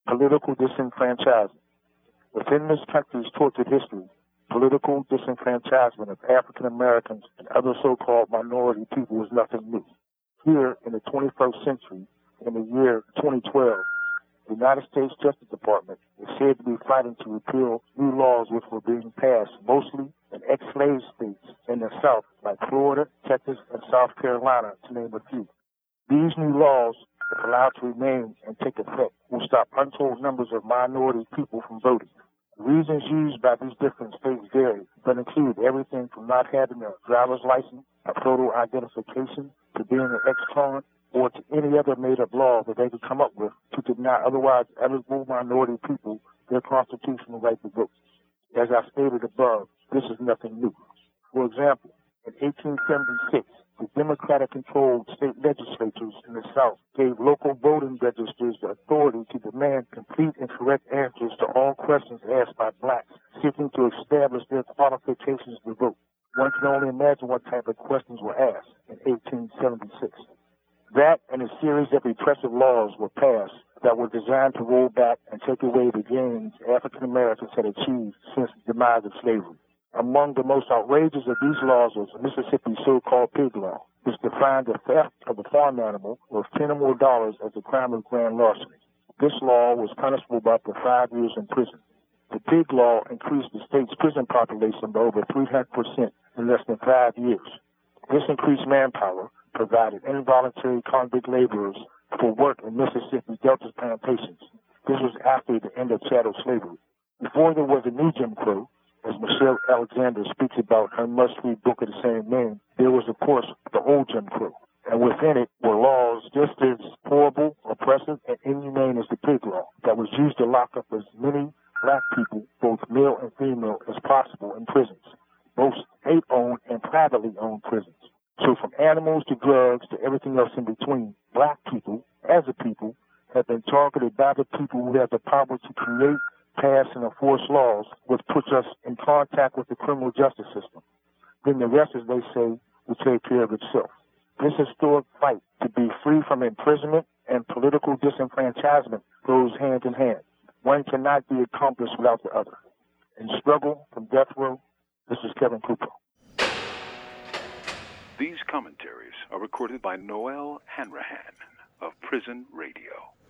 Political disenfranchisement. Within this country's tortured history, political disenfranchisement of African Americans and other so-called minority people is nothing new. Here in the 21st century, in the year 2012, the United States Justice Department is said to be fighting to repeal new laws which were being passed mostly in ex-slave states in the South, like Florida, Texas, and South Carolina, to name a few. These new laws, if allowed to remain and take effect, will stop untold numbers of minority people from voting. The reasons used by these different states vary, but include everything from not having a driver's license, a photo identification, to being an ex-con, or to any other made-up law that they could come up with to deny otherwise eligible minority people their constitutional right to vote. As I stated above, this is nothing new. For example, in 1876, the Democratic-controlled state legislatures in the South gave local voting registers the authority to demand complete and correct answers to all questions asked by blacks seeking to establish their qualifications to vote. One can only imagine what type of questions were asked in 1876. That and a series of repressive laws were passed that were designed to roll back and take away the gains African Americans had achieved since the demise of slavery. Among the most outrageous of these laws was Mississippi's so-called pig law, which defined the theft of a farm animal worth $10 or more as a crime of grand larceny. This law was punishable by up to 5 years in prison. The pig law increased the state's prison population by over 300% in less than 5 years. This increased manpower provided involuntary convict laborers for work in Mississippi Delta plantations. This was after the end of chattel slavery. Before there was a new Jim Crow, as Michelle Alexander speaks about her must-read book of the same name, there was, of course, the old Jim Crow. And within it were laws just as horrible, oppressive, and inhumane as the pig law that was used to lock up as many black people, both male and female, as possible in prisons, both state-owned and privately owned prisons. So from animals to drugs to everything else in between, black people, as a people, have been targeted by the people who have the power to create, pass, and enforce laws which puts us in contact with the criminal justice system. Then the rest, as they say, will take care of itself. This historic fight to be free from imprisonment and political disenfranchisement goes hand in hand. One cannot be accomplished without the other. In Struggle from Death Row, this is Kevin Cooper. These commentaries are recorded by Noel Hanrahan of Prison Radio.